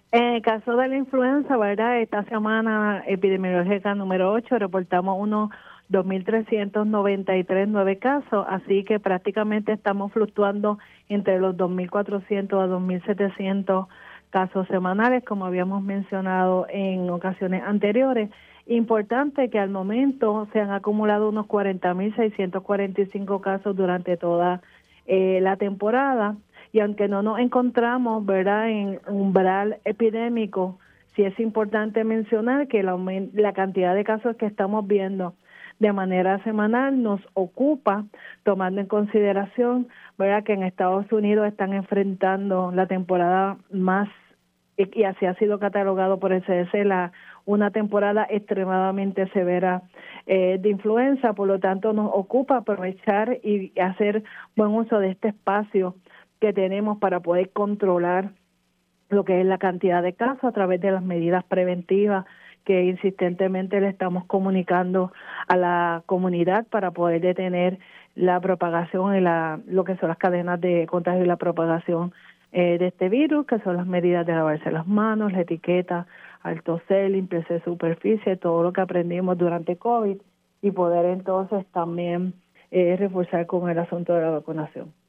En el caso de la influenza, ¿verdad? Esta semana epidemiológica número 8 reportamos unos 2.393 nueve casos, así que prácticamente estamos fluctuando entre los 2.400 a 2.700 casos semanales, como habíamos mencionado en ocasiones anteriores. Importante que al momento se han acumulado unos 40.645 casos durante toda la temporada, y aunque no nos encontramos, ¿verdad?, en umbral epidémico, sí es importante mencionar que la cantidad de casos que estamos viendo de manera semanal nos ocupa, tomando en consideración, ¿verdad?, que en Estados Unidos están enfrentando la temporada más, y así ha sido catalogado por el CDC, una temporada extremadamente severa de influenza. Por lo tanto nos ocupa aprovechar y hacer buen uso de este espacio que tenemos para poder controlar lo que es la cantidad de casos a través de las medidas preventivas que insistentemente le estamos comunicando a la comunidad para poder detener la propagación y lo que son las cadenas de contagio y la propagación de este virus, que son las medidas de lavarse las manos, la etiqueta, al toser, limpieza de superficie, todo lo que aprendimos durante COVID, y poder entonces también reforzar con el asunto de la vacunación.